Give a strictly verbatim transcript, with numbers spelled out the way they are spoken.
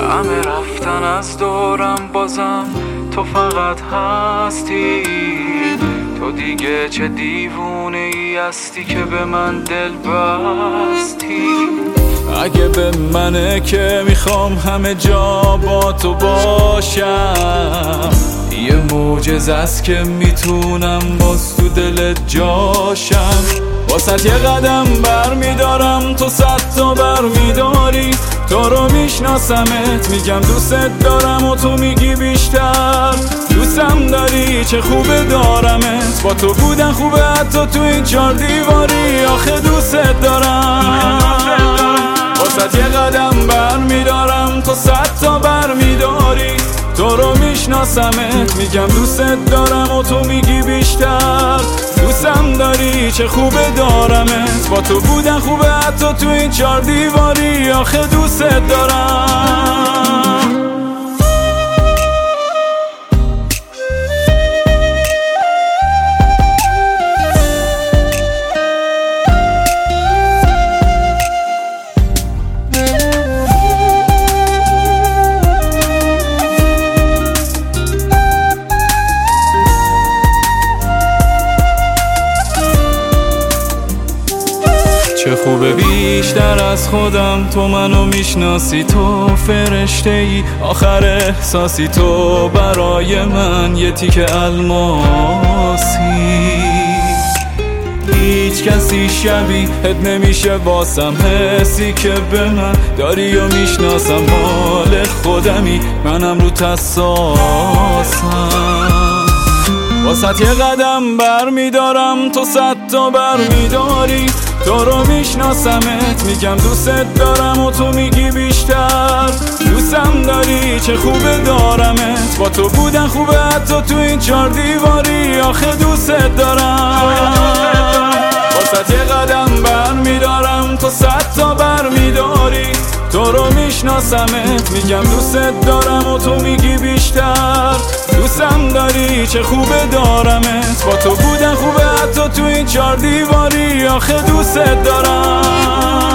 همه رفتن از دورم، بازم تو فقط هستی. تو دیگه چه دیوونه ای هستی که به من دل بستی. اگه به منه که میخوام همه جا با تو باشم، یه معجزه است که میتونم باز تو دلت جاشم. واسه یه قدم بر میدارم، تو صد تا بر میداری. تو رو میشناسمت، میگم دوست دارم و تو میگی بیشتر دوستم داری. چه خوبه دارمت، با تو بودن خوبه حتی تو این چار دیواری. آخه دوست دارم، واسه یه قدم بر میدارم، تو صد تا بر میداری. تو رو میشناسمت، میگم دوست دارم و تو میگی بیشتر دوستم داری. چه خوبه دارمت، با تو بودن خوبه حتی تو این چار دیواری. آخه دوست دارم. چه خوبه بیشتر از خودم تو منو میشناسی. تو فرشته ای آخر احساسی، تو برای من یه تیکه الماسی. هیچ کسی شبیهت نمیشه واسم، حسی که به من داری و میشناسم. مال خودمی منم رو حساسم. واسه یه قدم بر میدارم، تو صد تا بر میداری. تو رو میشناسمت، میگم دوست دارم و تو میگی بیشتر دوستم داری. چه خوبه دارمت، با تو بودن خوبه حتی تو این چار دیواری. آخه دوست دارم، واسه یه قدم بر میدارم، تو صد تا بر میداری. تو رو میشناسمت، میگم دوست دارم و تو میگی بیشتر دوستم داری. چه خوبه دارمت، با تو بودن خوبه حتی تو این چار دیواری. آخه دوست دارم.